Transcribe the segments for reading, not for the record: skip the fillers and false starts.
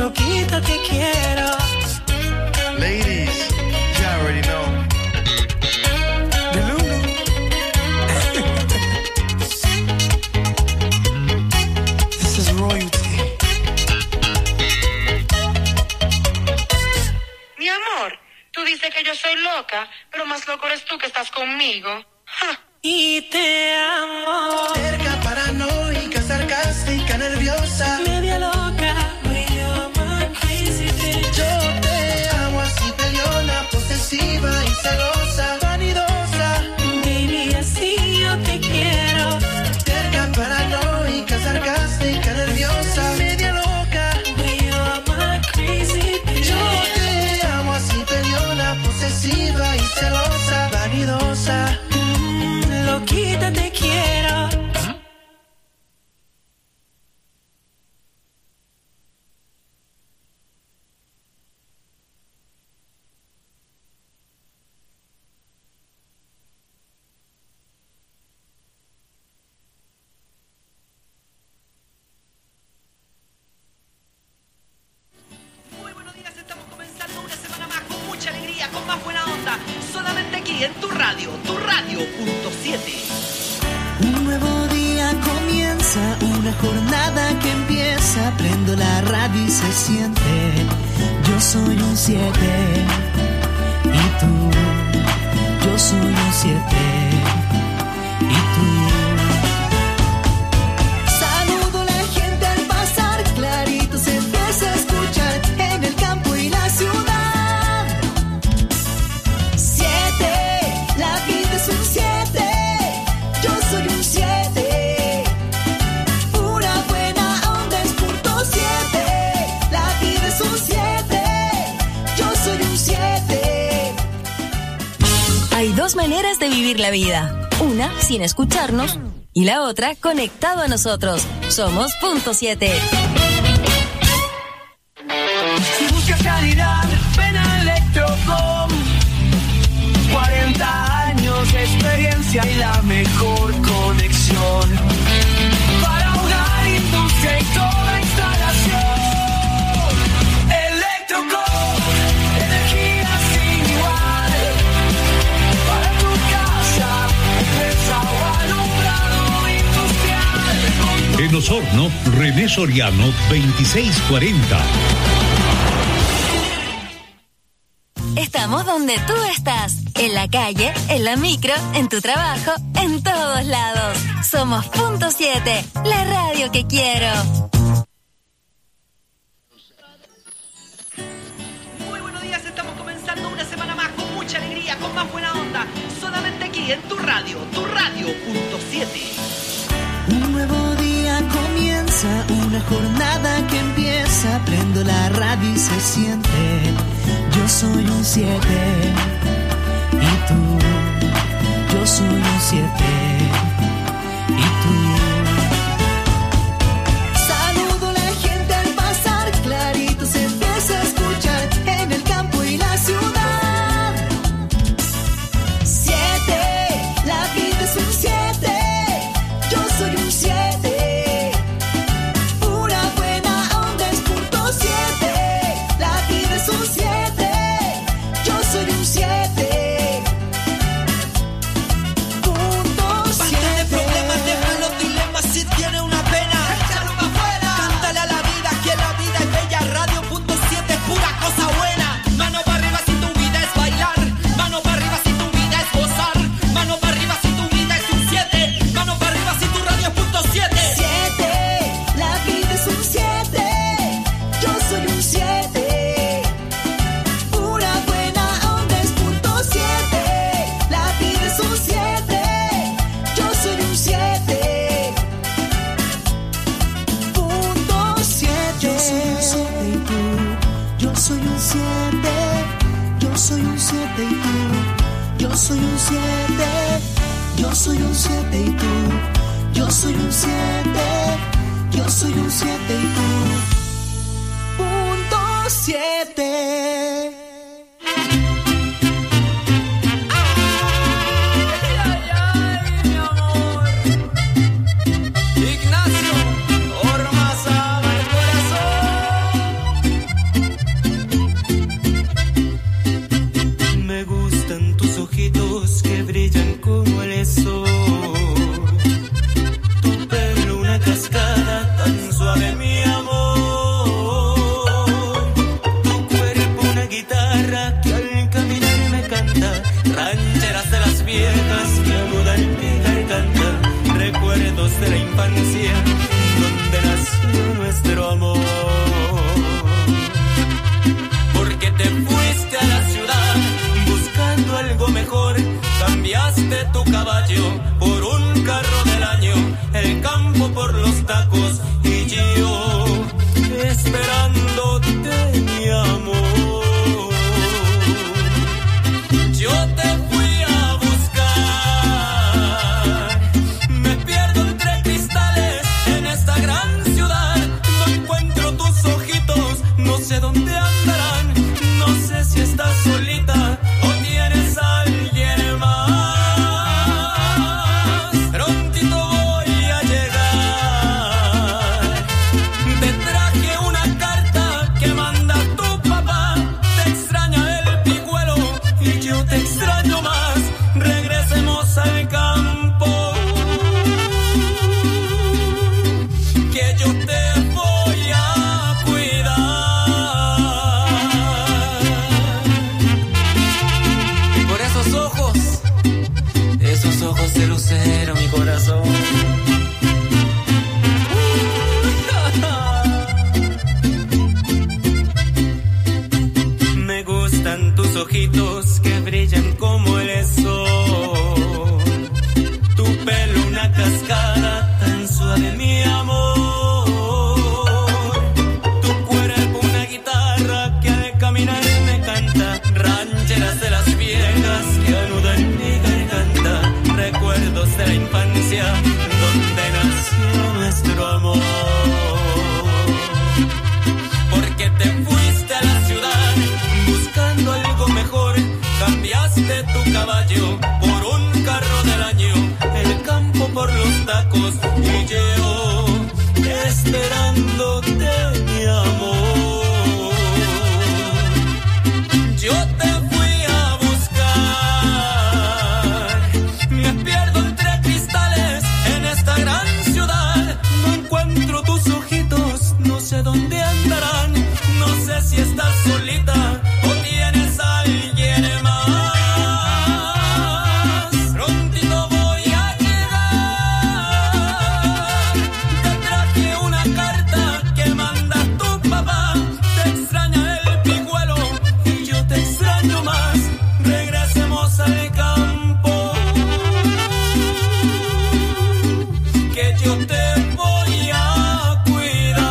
loquita te quiero. Ladies, you already know. The Lulu. This is royalty. Mi amor, tú dices que yo soy loca, pero más loco eres tú que estás conmigo. ¡Ja! Y te amo. Cerca, paranoica, sarcástica, nerviosa, Media loca. You're my crazy bitch. yo te amo así peleona, posesiva y celosa, vanidosa. Baby, así yo te quiero. Cerca, paranoica, sarcástica, nerviosa, media loca. You're my crazy bitch. Yo te amo así peleona, posesiva y celosa, vanidosa. Loquita te quiero. Muy buenos días, estamos comenzando una semana más con mucha alegría, con más buena onda, solamente aquí en tu radio, punto 7. Un nuevo día comienza, una jornada que empieza. Prendo la radio y se siente. Yo soy un 7 y tú. Yo soy un 7 y tú. Saludo a la gente al pasar, clarito se empieza a escuchar en el campo y la ciudad. 7, la vida es un 7. Yo soy un 7, pura buena onda es punto 7. La vida es un 7, yo soy un 7. Hay dos maneras de vivir la vida. Una sin escucharnos y la otra conectado a nosotros. Somos punto 7. Si buscas calidad, ven a Electrocom. 40 años de experiencia y la mejor conexión para hogar, industria y toda instalación. Electrocom, energía sin igual. Para tu casa, empresa o alumbrado industrial. En Osorno, René Soriano, 2640. Estamos donde tú estás. En la calle, en la micro, en tu trabajo, en todos lados. Somos punto 7, la radio que quiero. Muy buenos días, estamos comenzando una semana más con mucha alegría, con más buena onda, solamente aquí en tu radio, punto 7. Un nuevo día comienza, una jornada que empieza. Prendo la radio y se siente. Yo soy un 7 y tú. Yo soy un 7 y tú. Saludo a la gente al pasar, clarito se empieza a escuchar en el campo y la ciudad. 7, la vida es un 7. Yo soy un 7, pura buena onda es punto 7. La vida es un 7, yo soy un 7, punto 7. Basta de problemas, deja los dilemas, si tiene una pena, échalo pa' afuera. Cántale a la vida, que la vida es bella, radio punto 7 es pura cosa buena. Mano para arriba si tu vida es bailar, mano para arriba si tu vida es gozar, mano para arriba si tu vida es un 7, mano para arriba si tu radio es punto 7. 7, la vida es un 7, yo soy un 7, pura buena onda es punto 7. La vida es un 7, yo soy un 7, punto 7. Yo soy un 7 y tú. Yo soy un 7, yo soy un 7 y tú. Yo soy un 7, yo soy un 7 y tú. Yo soy un 7, yo soy un 7 y tú. Punto 7. Ignacio Ormaza, el corazón. ojitos que brillan como el sol, tu pelo una cascada tan suave, mi amor, tu cuerpo una guitarra que al caminar me canta, rancheras de las viejas que anudan mi garganta, recuerdos de la infancia donde nació nuestro amor. Porque te fuiste a la ciudad buscando algo mejor, cambiaste tu caballo por un carro del año, el campo por los tacos y yo esperándote, mi amor. Yo te fui a buscar, me pierdo entre cristales en esta gran ciudad, no encuentro tus ojitos, no sé dónde andarán, no sé si estás solita o tienes a alguien más. Prontito voy a llegar, te traje una carta que manda tu papá, te extraña el pijuelo y yo te extraño más, regresemos al campo, que yo te voy a cuidar.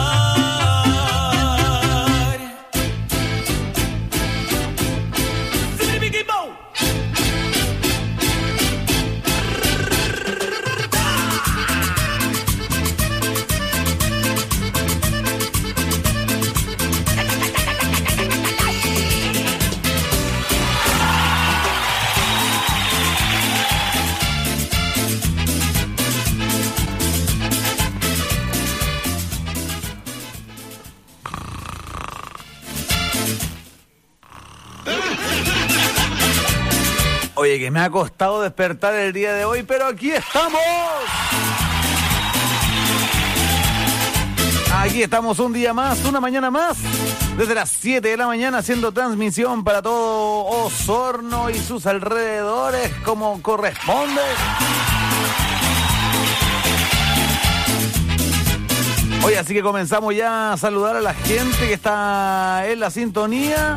Oye, que me ha costado despertar el día de hoy, pero aquí estamos. Aquí estamos un día más, una mañana más, desde las 7 de la mañana haciendo transmisión para todo Osorno y sus alrededores como corresponde. Oye, así que comenzamos ya a saludar a la gente que está en la sintonía.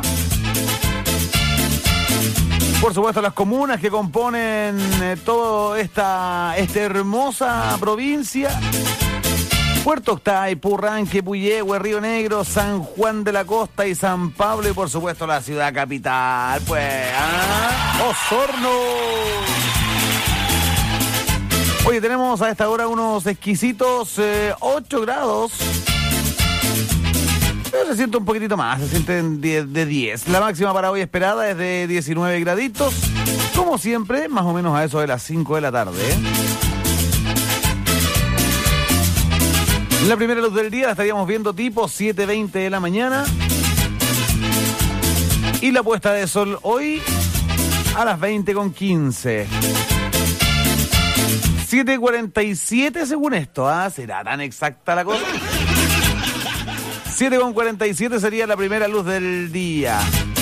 Por supuesto, las comunas que componen toda esta hermosa provincia. Puerto Octay, Purranque, Puyehue, Río Negro, San Juan de la Costa y San Pablo. Y por supuesto la ciudad capital, pues, Osorno. Oye, tenemos a esta hora unos exquisitos 8 grados. Pero se siente un poquitito más, se sienten de 10. La máxima para hoy esperada es de 19 graditos. Como siempre, más o menos a eso de las 5 de la tarde. La primera luz del día la estaríamos viendo tipo 7:20 de la mañana. Y la puesta de sol hoy a las 20:15. 7:47 según esto. ¿Será tan exacta la cosa? 7:47 sería la primera luz del día.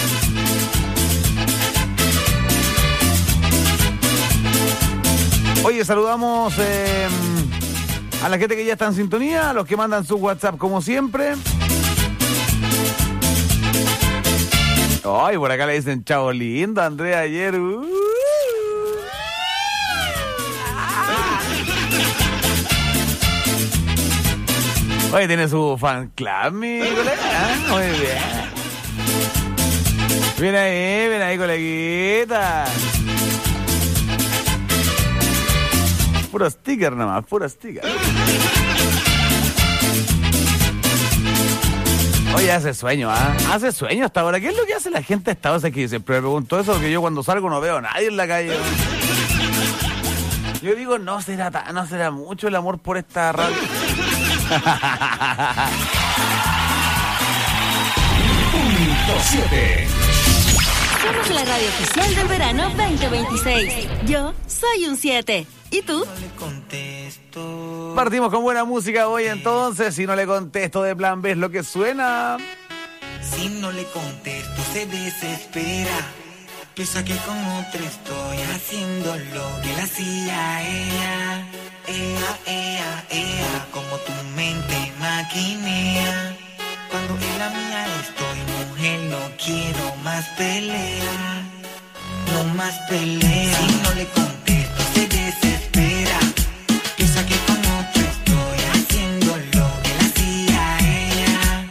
Oye, saludamos a la gente que ya está en sintonía, a los que mandan su WhatsApp como siempre. Ay, por acá le dicen chao lindo, Andrea ayer. Oye, tiene su fan club, mi colega. Muy bien. Ven ahí, coleguita. Puro sticker nomás, puro sticker. Oye, hace sueño, hace sueño hasta ahora. ¿Qué es lo que hace la gente a esta hora? Que siempre me pregunto eso, porque yo cuando salgo no veo a nadie en la calle. Yo digo, no será mucho el amor por esta radio. Punto 7. Somos la radio oficial del verano 2026. Yo soy un 7. ¿Y tú? Partimos con buena música hoy entonces. Si no le contesto de Plan B es lo que suena. Si no le contesto se desespera. Piensa que con otra estoy haciendo lo que le hacía ella. Como tu mente maquinea. Cuando en la mía estoy mujer, no quiero más pelea. No más pelea. Si no le contesto se desespera. Piensa que con otro estoy haciendo lo que le hacía a ella.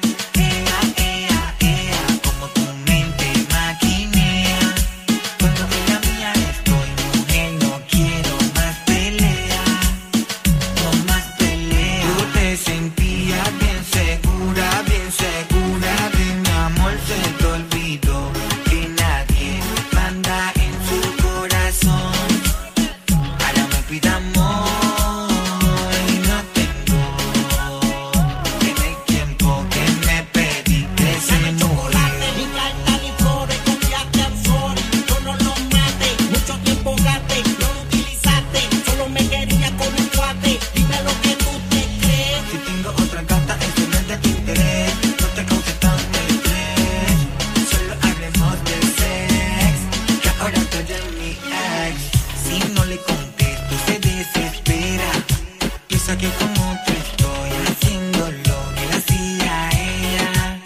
Ea, como tu mente maquinea. Cuando en la mía estoy, mujer, no quiero más pelea. No más pelea. Tú te sentías bien segura de mi amor, se te olvidó que nadie manda en su corazón. Ahora me pide amor y no tengo. En el tiempo que me pediste se chocolate, ni carta ni flores, confiaste al sol. Yo no lo maté, mucho tiempo gasté, no lo utilizaste, solo me quería con un cuate. Dime lo que tú te crees. Si tengo otra gata, eso no es de tu interés. No te causes tanto estrés. Solo hablemos de sex, que ahora estoy en mi ex. Si no le contesto se desespera. Piensa que con otro estoy haciendo lo que le hacía a ella.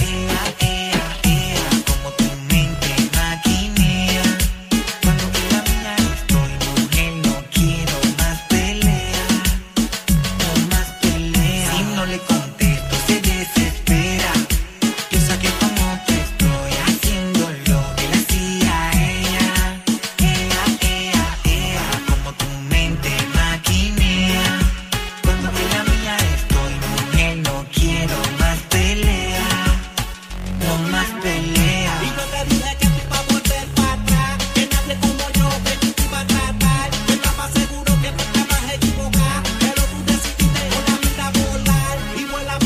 Ea, como tu mente maquinea. Cuando en la mía estoy, mujer, no quiero más pelea. No más pelea. Si no le contesto se desespera. Piensa que con otro estoy haciendo lo que le hacía a ella. Ea, como tu mente maquinea. Cuando en la mía estoy, mujer, no quiero más pelea. No más pelea. Y yo te dije que te iba a volver para atrás, que nadie como yo te iba a tratar. Yo estaba seguro que tú estabas equivocada, pero tú decidiste con la vida volar. Y vuela,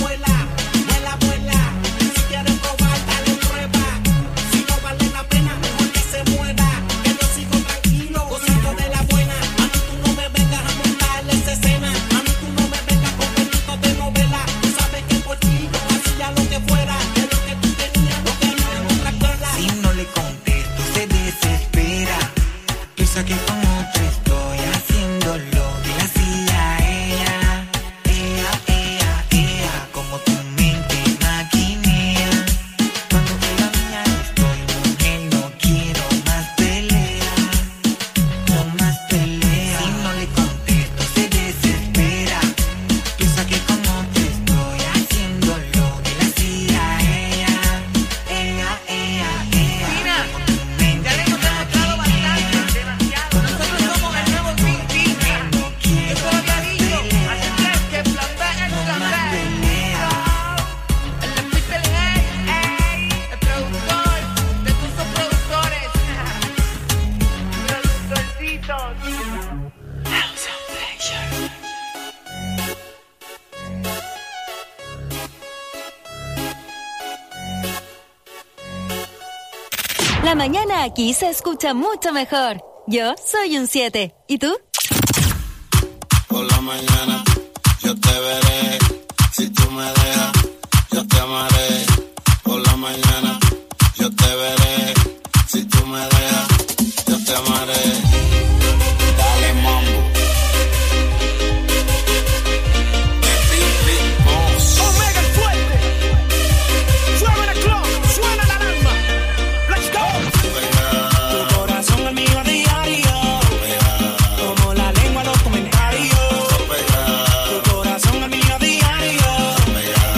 si quieres probar, dale prueba. Si no vale la pena, mejor que se muera. Que yo sigo tranquilo, gozando de la buena. A mí tú no me vengas a montarle esa escena. A mí tú no me vengas con pelitos de novela. Tú sabes que por ti yo hacía lo que fuera. Que lo que tú tenías, lo que no es otra escuela. Si no le contesto se desespera. Piensa que con otro estoy haciendo lo que le hacía a ella. Ea, como tu mente maquinea. Cuando en la mía estoy, mujer, no quiero más pelea. No más pelea. Si no le contesto se desespera. Piensa que con otro estoy haciendo lo que le hacía a ella. Mira, ya le hemos demostrado bastante, demasiado. Nosotros somos el nuevo Big Big. Yo te lo había dicho. Así que plan B es plan B. El Spitzel Hey, el productor de tus productores. Productorcitos. House of Pleasure. La mañana aquí se escucha mucho mejor. Yo soy un 7. ¿Y tú? Por la mañana yo te veré, si tú me dejas, yo te amaré. Por la mañana yo te veré, si tú me dejas, yo te amaré. Dale mambo. The Big Boss. Omega el fuerte. Suena el clock, suena la alarma. Let's go. Tu corazón es mío a diario. Como la lengua los comentarios. Tu corazón es mío a diario.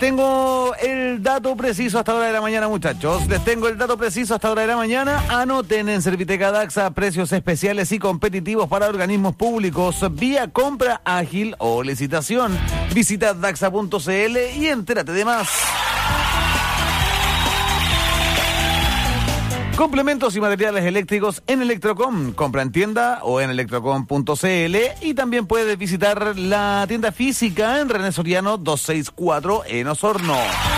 tengo el dato preciso hasta hora de la mañana, muchachos. Les tengo el dato preciso hasta hora de la mañana. Anoten en Serviteca Daxa precios especiales y competitivos para organismos públicos vía compra ágil o licitación. Visita daxa.cl y entérate de más. Complementos y materiales eléctricos en Electrocom. Compra en tienda o en electrocom.cl y también puedes visitar la tienda física en René Soriano 264 en Osorno.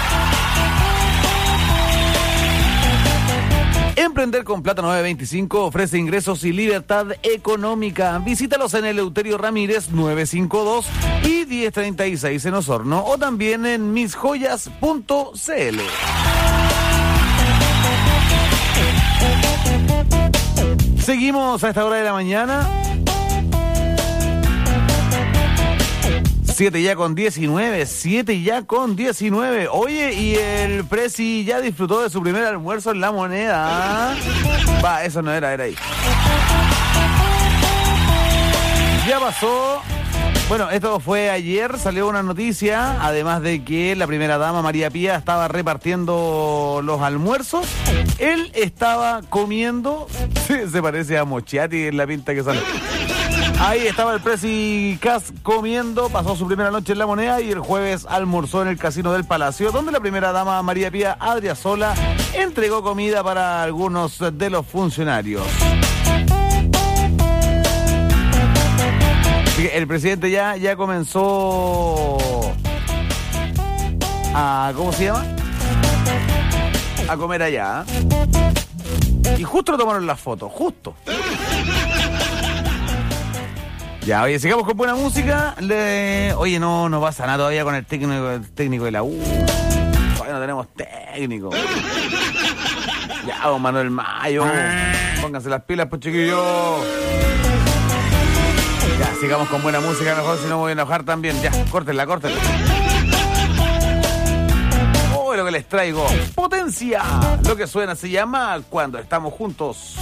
Emprender con Plata 925 ofrece ingresos y libertad económica. Visítalos en Eleuterio Ramírez 952 y 1036 en Osorno o también en misjoyas.cl. Seguimos a esta hora de la mañana. 7 ya con 19. Oye, y el Presi ya disfrutó de su primer almuerzo en La Moneda. Va, eso no era ahí. Ya pasó. Bueno, esto fue ayer, salió una noticia, además de que la primera dama, María Pía, estaba repartiendo los almuerzos. Él estaba comiendo, se parece a Mochiati en la pinta que sale. Ahí estaba el Presi Cas comiendo, pasó su primera noche en La Moneda y el jueves almorzó en el Casino del Palacio, donde la primera dama, María Pía Adriasola, entregó comida para algunos de los funcionarios. El presidente ya comenzó a, ¿cómo se llama? A comer allá. Y justo lo tomaron las fotos, justo. Ya, oye, sigamos con buena música. Oye, no pasa nada todavía con el técnico de la U. Todavía no tenemos técnico. Ya, don Manuel Mayo. Pónganse las pilas, pues, chiquillos. Ya, sigamos con buena música, mejor, si no me voy a enojar también. Ya, córtenla. Oh, lo que les traigo. Potencia. Lo que suena se llama Cuando Estamos Juntos.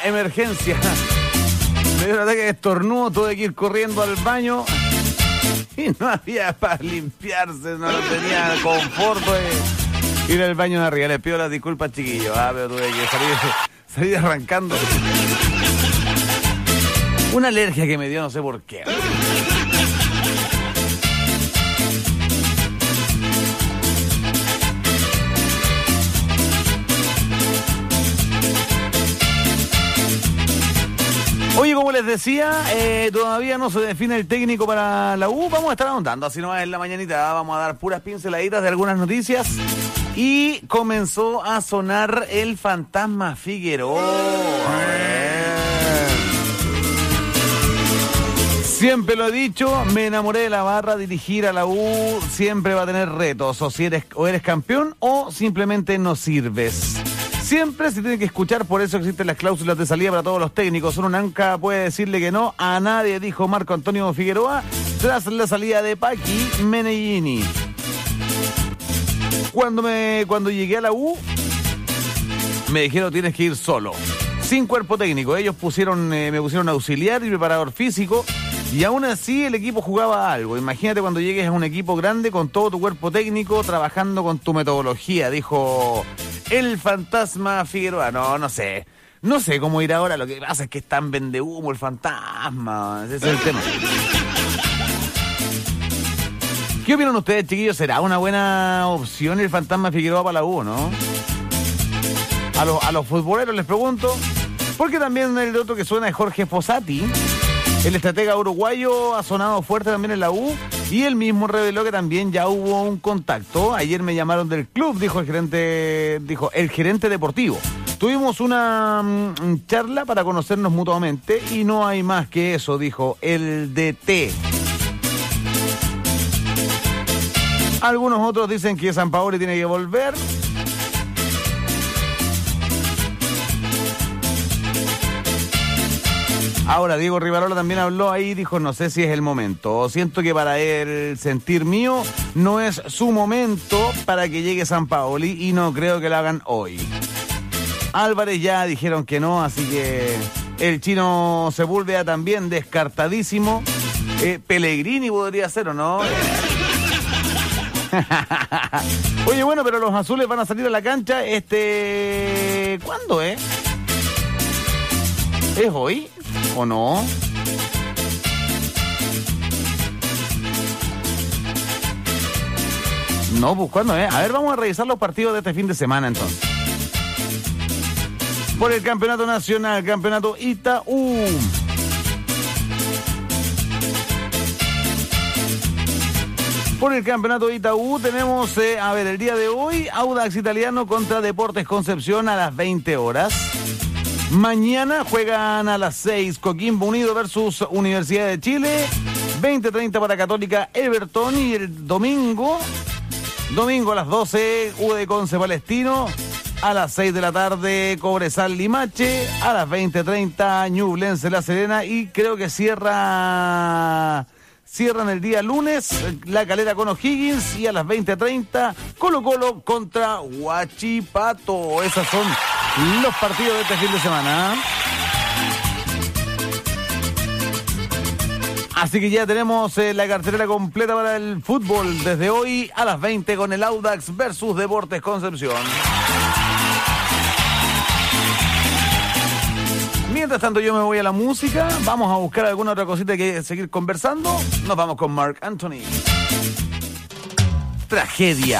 emergencia. Me dio un ataque de estornudo, tuve que ir corriendo al baño y no había para limpiarse, no tenía confort de ir al baño de arriba. Les pido las disculpas, chiquillos, pero tuve que salir arrancando. Una alergia que me dio, no sé por qué. Oye, como les decía, todavía no se define el técnico para la U. Vamos a estar ahondando, así nomás en la mañanita. Vamos a dar puras pinceladitas de algunas noticias. Y comenzó a sonar el fantasma Figueroa. Siempre lo he dicho, me enamoré de la barra. Dirigir a la U siempre va a tener retos. O eres campeón o simplemente no sirves. Siempre se tiene que escuchar, por eso existen las cláusulas de salida para todos los técnicos. Uno nunca puede decirle que no a nadie, dijo Marco Antonio Figueroa tras la salida de Paqui Meneghini. Cuando llegué a la U, me dijeron tienes que ir solo, sin cuerpo técnico. Ellos me pusieron auxiliar y preparador físico, y aún así el equipo jugaba algo. Imagínate cuando llegues a un equipo grande con todo tu cuerpo técnico trabajando con tu metodología, dijo el fantasma Figueroa. No sé cómo ir ahora. Lo que pasa es que es tan vendehumo el fantasma. Ese es el tema. ¿Qué opinan ustedes, chiquillos? ¿Será una buena opción el fantasma Figueroa para la U, no? A los futboleros les pregunto. Porque también el otro que suena es Jorge Fossati. El estratega uruguayo ha sonado fuerte también en la U. Y él mismo reveló que también ya hubo un contacto. Ayer me llamaron del club, dijo el gerente deportivo. Tuvimos una charla para conocernos mutuamente y no hay más que eso, dijo el DT. Algunos otros dicen que Sampaoli tiene que volver. Ahora, Diego Rivarola también habló ahí, dijo, no sé si es el momento. Siento que para el sentir mío no es su momento para que llegue Sampaoli y no creo que lo hagan hoy. Álvarez ya dijeron que no, así que el chino Sepúlveda también descartadísimo. Pellegrini podría ser, ¿o no? Oye, bueno, pero los azules van a salir a la cancha ¿cuándo, ¿Es hoy o no? No, pues ¿cuándo, A ver, vamos a revisar los partidos de este fin de semana entonces. Por el campeonato nacional, campeonato Itaú. Por el campeonato Itaú tenemos, el día de hoy, Audax Italiano contra Deportes Concepción a las 20 horas. Mañana juegan a las 6 Coquimbo Unido versus Universidad de Chile. 20:30 para Católica Everton. Y el domingo a las 12, UD Conce Palestino. A las 6 de la tarde, Cobresal Limache. A las 20:30, Ñublense La Serena. Y creo que cierran el día lunes La Calera con O'Higgins. Y a las 20:30, Colo-Colo contra Huachipato. Esos son los partidos de este fin de semana. Así que ya tenemos la cartelera completa para el fútbol desde hoy a las 20 con el Audax versus Deportes Concepción. Mientras tanto yo me voy a la música. Vamos a buscar alguna otra cosita que seguir conversando. Nos vamos con Marc Anthony. Tragedia.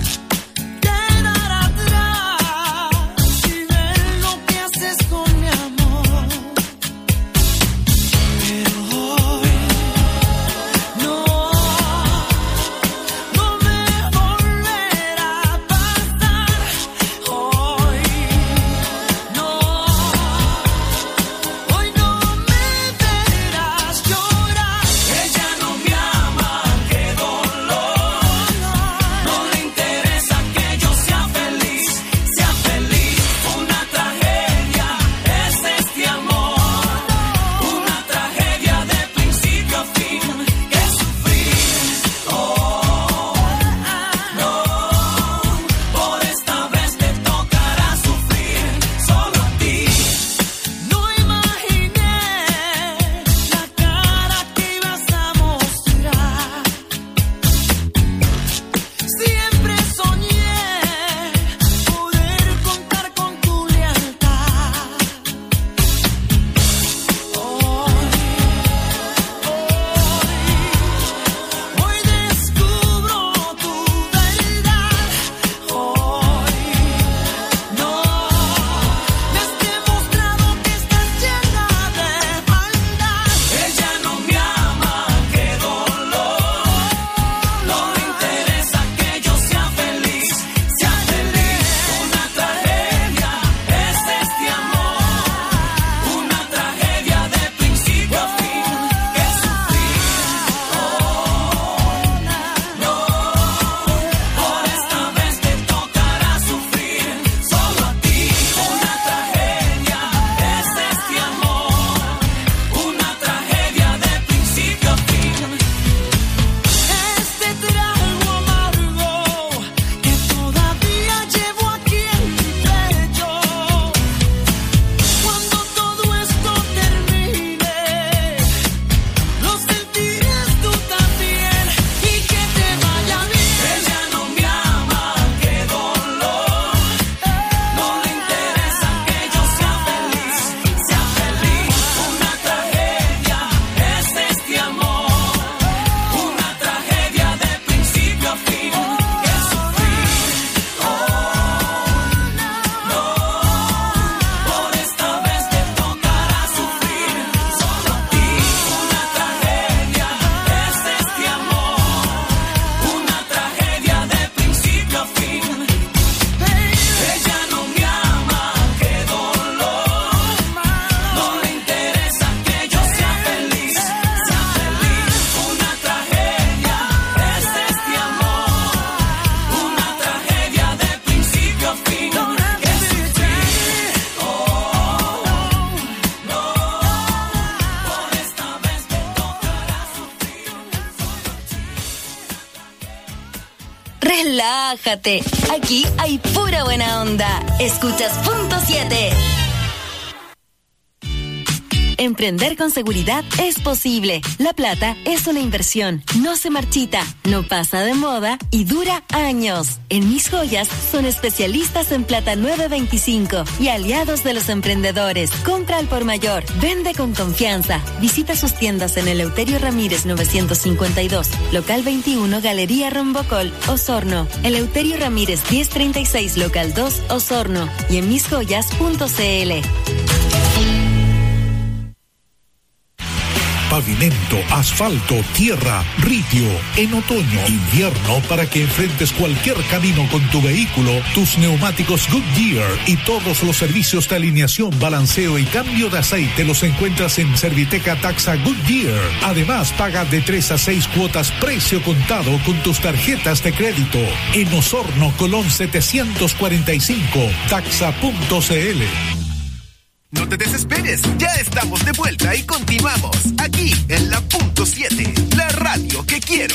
Quedar atrás y ver lo que haces con mi amor. relájate. Aquí hay pura buena onda. Escuchas Punto 7. Emprender con seguridad es posible. La plata es una inversión, no se marchita, no pasa de moda y dura años. En Mis Joyas son especialistas en plata 925 y aliados de los emprendedores. Compra al por mayor, vende con confianza. Visita sus tiendas en Eleuterio Ramírez 952, local 21, Galería Rombocol, Osorno. Eleuterio Ramírez 1036, local 2, Osorno. Y en misjoyas.cl. Pavimento, asfalto, tierra, ripio. En otoño, invierno, para que enfrentes cualquier camino con tu vehículo, tus neumáticos Goodyear y todos los servicios de alineación, balanceo y cambio de aceite los encuentras en Serviteca Taxa Goodyear. Además, paga de 3 a 6 cuotas precio contado con tus tarjetas de crédito. En Osorno, Colón 745, taxa.cl. No te desesperes, ya estamos de vuelta y continuamos aquí en la Punto 7, la radio que quiero.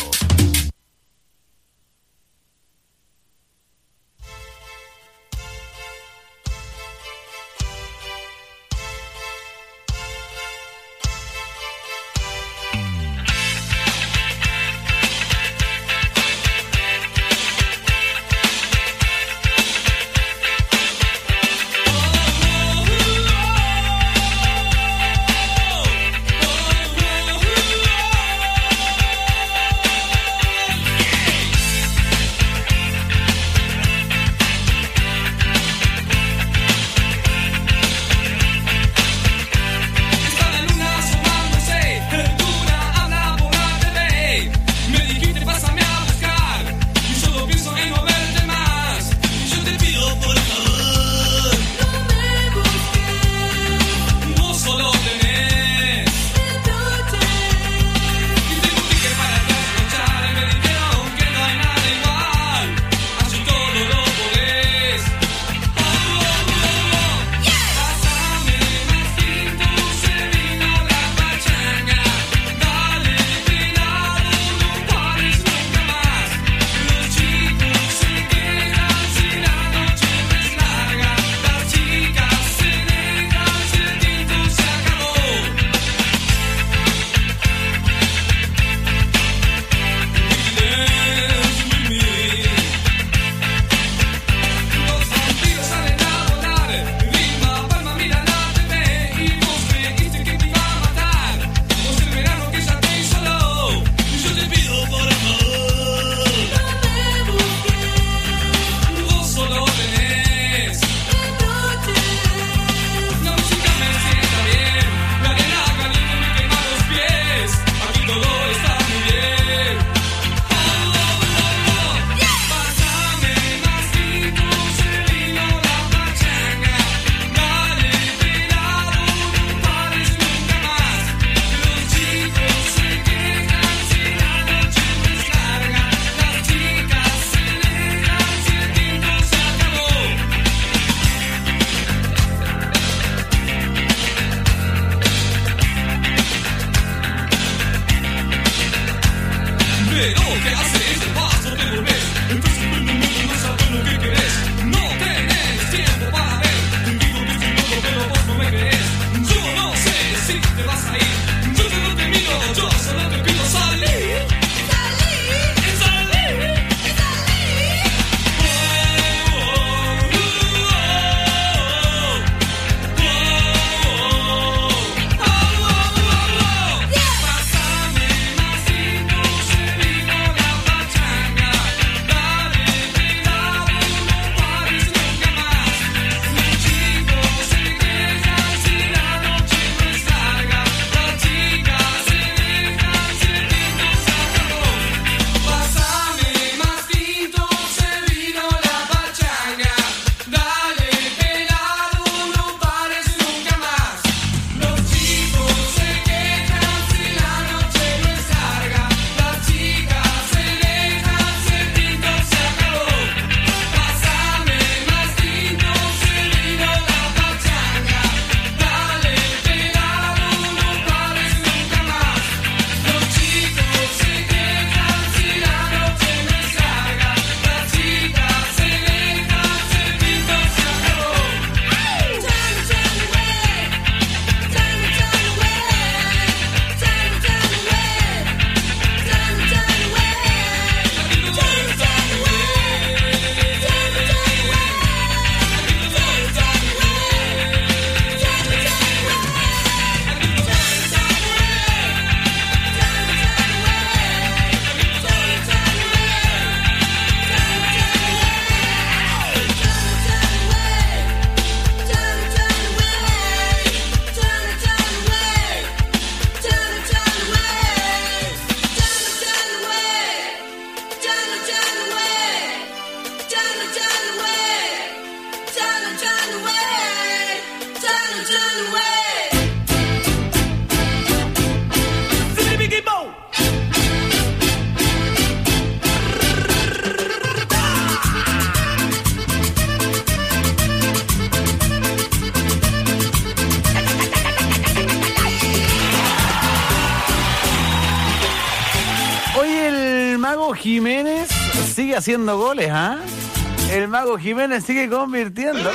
Jiménez sigue haciendo goles, ¿ah? El Mago Jiménez sigue convirtiendo.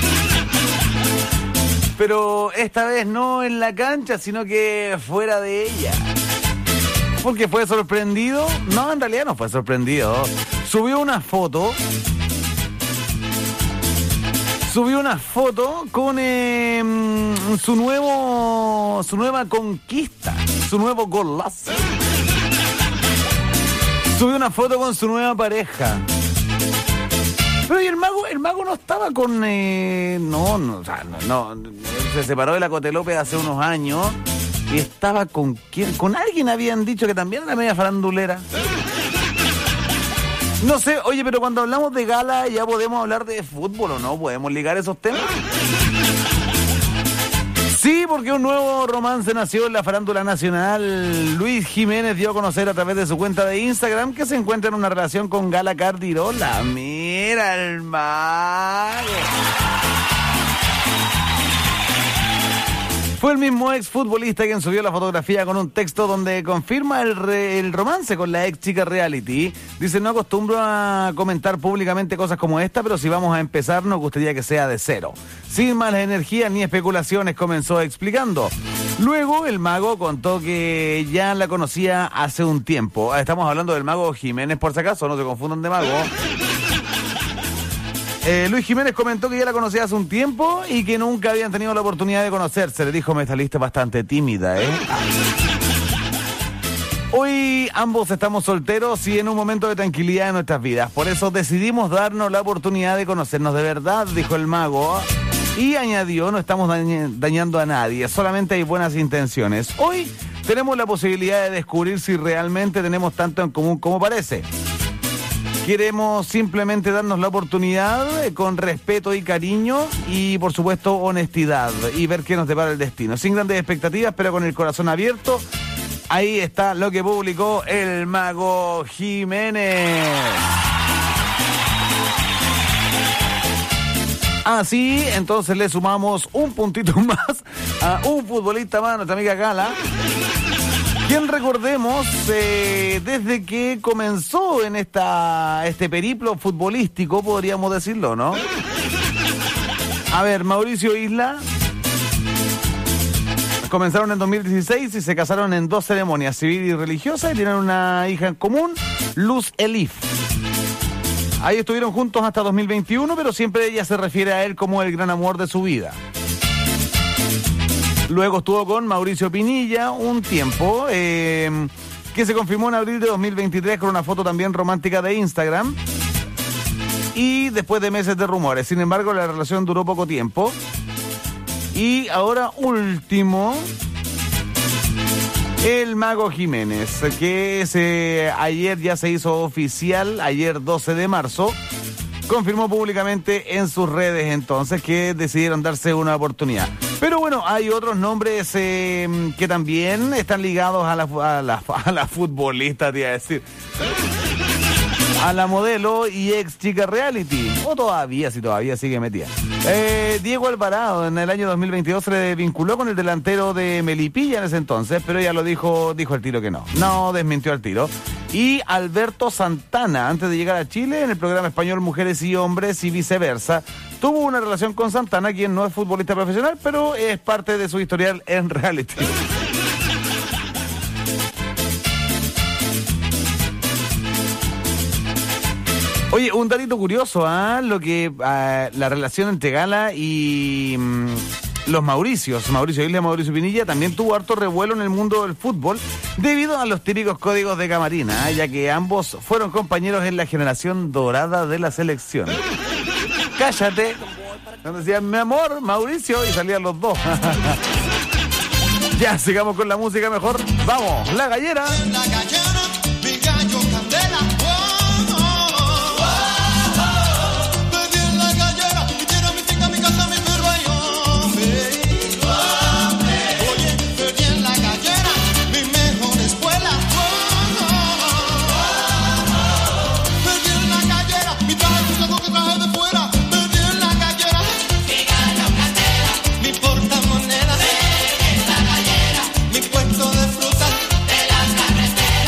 Pero esta vez no en la cancha, sino que fuera de ella. Porque fue sorprendido. No, en realidad no fue sorprendido. Subió una foto con su nueva conquista, su nuevo golazo. Subió una foto con su nueva pareja. Pero y el mago no estaba con... No, se separó de la Cotelope hace unos años y estaba con quién, con alguien habían dicho que también era media farandulera. No sé, oye, pero cuando hablamos de gala ya podemos hablar de fútbol o no, podemos ligar esos temas. Sí, porque un nuevo romance nació en la farándula nacional. Luis Jiménez dio a conocer a través de su cuenta de Instagram que se encuentra en una relación con Gala Cardirola. Mira el mago. Fue el mismo exfutbolista quien subió la fotografía con un texto donde confirma el romance con la ex chica reality. Dice, no acostumbro a comentar públicamente cosas como esta, pero si vamos a empezar nos gustaría que sea de cero. Sin malas energías ni especulaciones, comenzó explicando. Luego el mago contó que ya la conocía hace un tiempo. Estamos hablando del Mago Jiménez, por si acaso, no se confundan de mago. Luis Jiménez comentó que ya la conocía hace un tiempo y que nunca habían tenido la oportunidad de conocerse. Le dijo, me saliste bastante tímida, ¿eh? Hoy ambos estamos solteros y en un momento de tranquilidad en nuestras vidas. Por eso decidimos darnos la oportunidad de conocernos de verdad, dijo el mago. Y añadió, no estamos dañando a nadie, solamente hay buenas intenciones. Hoy tenemos la posibilidad de descubrir si realmente tenemos tanto en común como parece. Queremos simplemente darnos la oportunidad con respeto y cariño y, por supuesto, honestidad y ver qué nos depara el destino. Sin grandes expectativas, pero con el corazón abierto. Ahí está lo que publicó el Mago Jiménez. Así, entonces le sumamos un puntito más a un futbolista más, nuestra amiga Gala, quien recordemos, desde que comenzó en este periplo futbolístico, podríamos decirlo, ¿no? A ver, Mauricio Isla, comenzaron en 2016 y se casaron en 2 ceremonias, civil y religiosa, y tienen una hija en común, Luz Elif. Ahí estuvieron juntos hasta 2021, pero siempre ella se refiere a él como el gran amor de su vida. Luego estuvo con Mauricio Pinilla un tiempo, que se confirmó en abril de 2023 con una foto también romántica de Instagram. Y después de meses de rumores. Sin embargo, la relación duró poco tiempo. Y ahora último, el Mago Jiménez, que ayer ya se hizo oficial, ayer 12 de marzo. Confirmó públicamente en sus redes entonces que decidieron darse una oportunidad. Pero bueno, hay otros nombres que también están ligados a la futbolista, te iba a decir. A la modelo y ex chica reality. O todavía sigue metida. Diego Alvarado en el año 2022 se le vinculó con el delantero de Melipilla en ese entonces, pero ella lo dijo al tiro que no. No desmintió al tiro. Y Alberto Santana, antes de llegar a Chile, en el programa español Mujeres y Hombres y Viceversa, tuvo una relación con Santana, quien no es futbolista profesional, pero es parte de su historial en reality. Oye, un datito curioso, la relación entre Gala y los Mauricios, Mauricio Isla y Mauricio Pinilla, también tuvo harto revuelo en el mundo del fútbol debido a los típicos códigos de camarín, ya que ambos fueron compañeros en la generación dorada de la selección. Cállate, donde decían, mi amor, Mauricio, y salían los dos. Ya, sigamos con la música mejor. Vamos, La Gallera. La gallera, mi gallo candela. De las carreteras.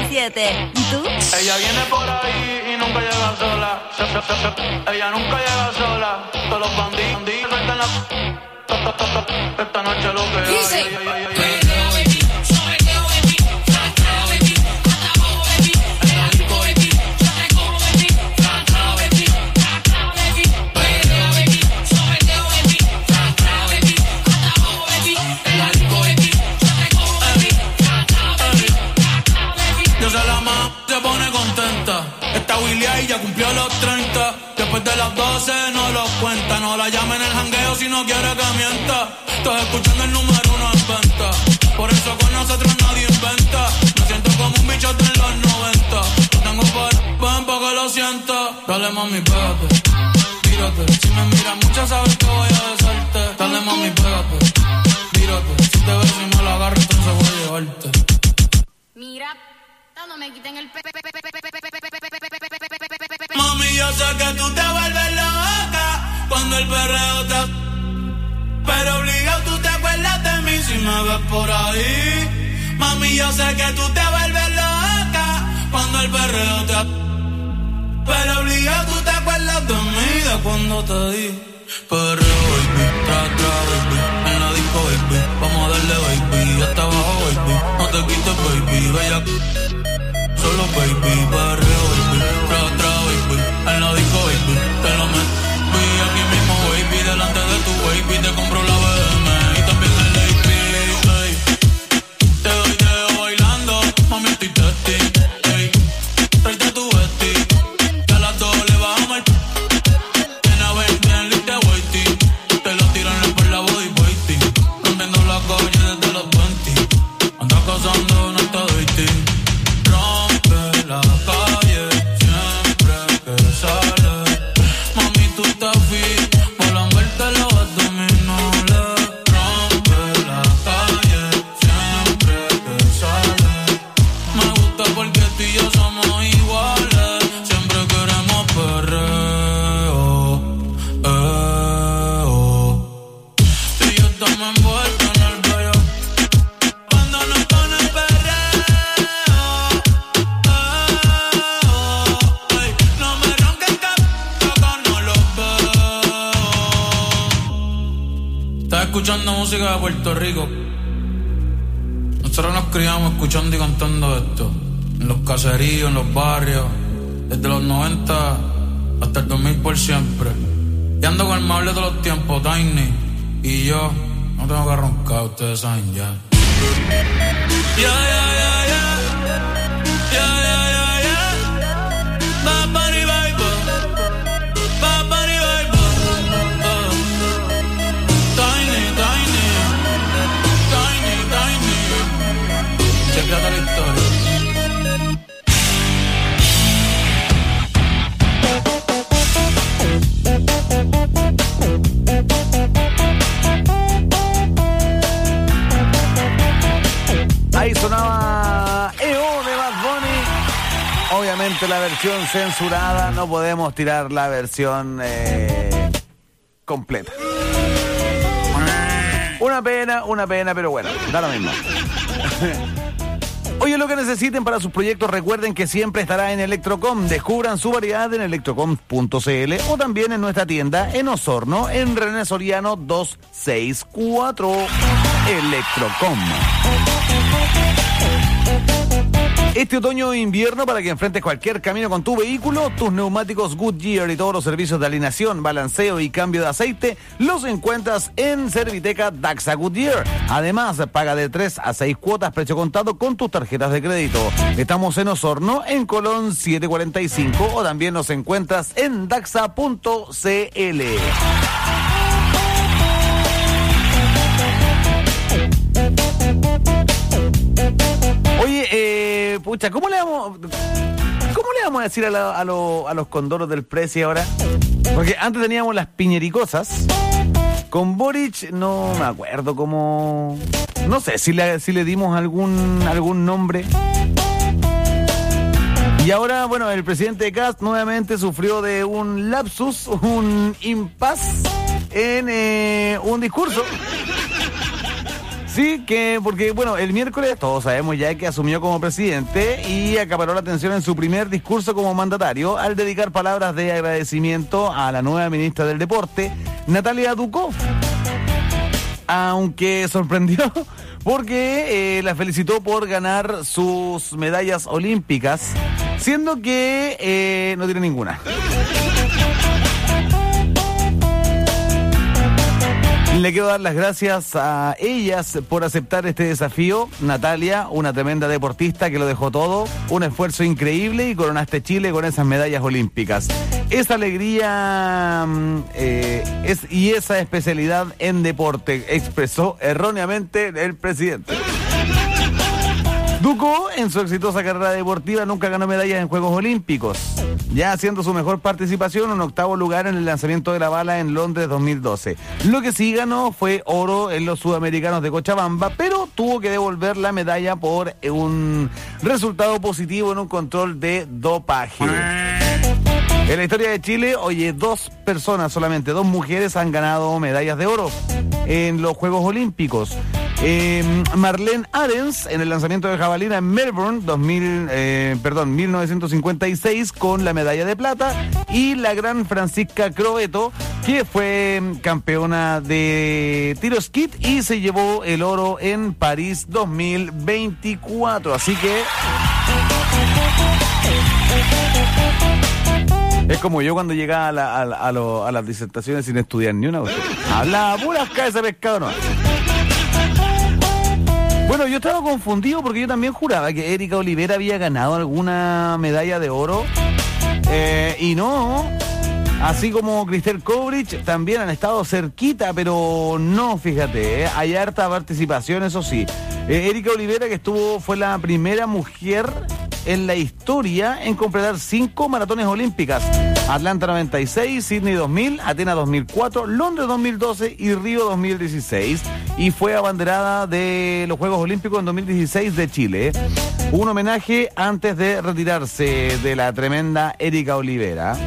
97. ¿Y tú? Ella viene por ahí y nunca llega sola. Ella nunca llega sola. Todos los bandidos sueltan la... Esta noche lo que hay. Se pone contenta. Esta Willy ahí ya cumplió los 30. Después de las 12 no los cuenta. No la llamen el jangueo si no quiere que mienta. Estás escuchando el número 1 en venta. Por eso con nosotros nadie inventa. Me siento como un bichote en los 90. No tengo para que lo sienta. Dale mami, pégate, tírate. Si me miras mucho sabes que voy a besarte. Dale mami, pégate, tírate. Si te ves y me la agarro entonces voy a llevarte. Mira, no me quiten el Mami, yo sé que tú te vuelves loca cuando el perreo te... Pero obligado tú te acuerdas de mí si me ves por ahí. Mami, yo sé que tú te vuelves loca cuando el perreo te... Pero obligado tú te acuerdas de mí de cuando te di. Perreo, baby, tra, baby, en la disco, baby, vamos a darle, baby, hasta abajo, baby, no te quites, baby, bella. Solo baby, barrio, baby, tra, baby, en la disco, baby, te lo meto, baby, aquí mismo, baby, delante de tu baby, te compro la BM y también el AP, hey. Te doy dedo bailando, mami, estoy testing, hey. Tráete tu vesti, que a las 2 le bajamos el nena, ven, bien, liste, waiting, te lo tiran por la body, waiting, rompiendo la calle desde los 20, anda cazando, no está dating. La calle siempre que sale, mami tú estás fit, volando los abdominales. Rompe la calle siempre que sale, me gusta porque tú y yo somos iguales, siempre queremos perreo, tú y yo estamos envueltos en el bello, cuando nos pone el perreo. Escuchando música de Puerto Rico. Nosotros nos criamos escuchando y cantando esto en los caseríos, en los barrios, desde los 90 hasta el 2000 por siempre. Y ando con el mable de los tiempos, Tiny. Y yo no tengo que roncar, ustedes saben ya. Chequeate la historia. Ahí sonaba EO de Bad Bunny. Obviamente la versión censurada, no podemos tirar la versión completa. Una pena, pero bueno, da lo mismo. Oye, lo que necesiten para sus proyectos, recuerden que siempre estará en Electrocom. Descubran su variedad en electrocom.cl o también en nuestra tienda en Osorno, en René Soriano 264. Electrocom. Este otoño e invierno, para que enfrentes cualquier camino con tu vehículo, tus neumáticos Goodyear y todos los servicios de alineación, balanceo y cambio de aceite los encuentras en Serviteca Daxa Goodyear. Además, paga de 3 a 6 cuotas precio contado con tus tarjetas de crédito. Estamos en Osorno, en Colón 745, o también nos encuentras en daxa.cl. Oye, pucha, ¿cómo le vamos a decir a los condoros del Prezi ahora? Porque antes teníamos las piñericosas. Con Boric no me acuerdo cómo... No sé si le dimos algún nombre. Y ahora, bueno, el presidente Kast nuevamente sufrió de un lapsus, un impasse en un discurso. Sí, que porque, bueno, el miércoles todos sabemos ya que asumió como presidente y acaparó la atención en su primer discurso como mandatario al dedicar palabras de agradecimiento a la nueva ministra del Deporte, Natalia Ducó. Aunque sorprendió porque la felicitó por ganar sus medallas olímpicas, siendo que no tiene ninguna. Le quiero dar las gracias a ellas por aceptar este desafío. Natalia, una tremenda deportista que lo dejó todo, un esfuerzo increíble y coronaste Chile con esas medallas olímpicas. Esa alegría y esa especialidad en deporte, expresó erróneamente el presidente. Ducó, en su exitosa carrera deportiva, nunca ganó medallas en Juegos Olímpicos, ya haciendo su mejor participación en octavo lugar en el lanzamiento de la bala en Londres 2012. Lo que sí ganó fue oro en los Sudamericanos de Cochabamba, pero tuvo que devolver la medalla por un resultado positivo en un control de dopaje. En la historia de Chile, oye, 2 personas solamente, 2 mujeres han ganado medallas de oro en los Juegos Olímpicos. Marlene Arens en el lanzamiento de jabalina en Melbourne 1956 con la medalla de plata, y la gran Francisca Crobeto, que fue campeona de tiro skit y se llevó el oro en París 2024. Así que es como yo cuando llegaba a las disertaciones sin estudiar ni una. Hablaba puras cabezas de pescado, ¿no? Bueno, yo estaba confundido porque yo también juraba que Erika Olivera había ganado alguna medalla de oro. Y no. Así como Cristel Kovrich también han estado cerquita, pero no, fíjate, hay harta participación, eso sí. Erika Olivera, que fue la primera mujer en la historia en completar 5 maratones olímpicas: Atlanta 96, Sydney 2000, Atenas 2004, Londres 2012 y Río 2016, y fue abanderada de los Juegos Olímpicos en 2016 de Chile. Un homenaje antes de retirarse de la tremenda Erika Olivera.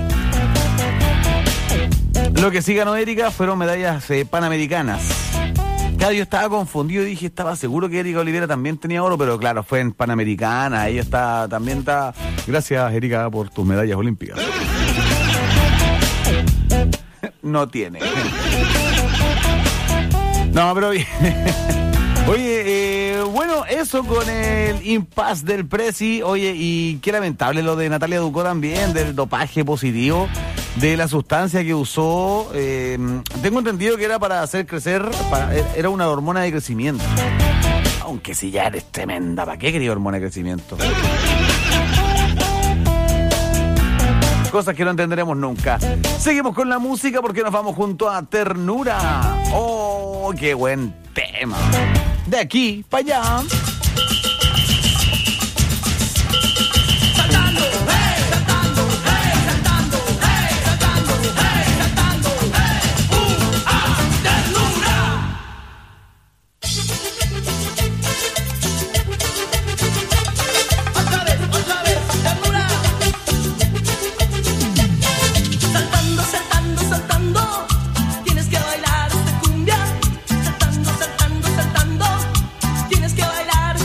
Lo que sí ganó Erika fueron medallas panamericanas. Claro, yo estaba confundido y dije, estaba seguro que Erika Olivera también tenía oro, pero claro, fue en Panamericana. Ella también está. Gracias, Erika, por tus medallas olímpicas. No tiene. No, pero bien. Oye, bueno, eso con el impasse del Presi. Oye, y qué lamentable lo de Natalia Ducó también, del dopaje positivo, de la sustancia que usó. Tengo entendido que era para hacer crecer, era una hormona de crecimiento. Aunque si ya eres tremenda, ¿para qué quería hormona de crecimiento? Cosas que no entenderemos nunca. Seguimos con la música porque nos vamos junto a Ternura. ¡Oh, qué buen tema! De aquí para allá. Tienes que bailar esta cumbia. Saltando, saltando, saltando. Tienes que bailar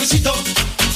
suavecito,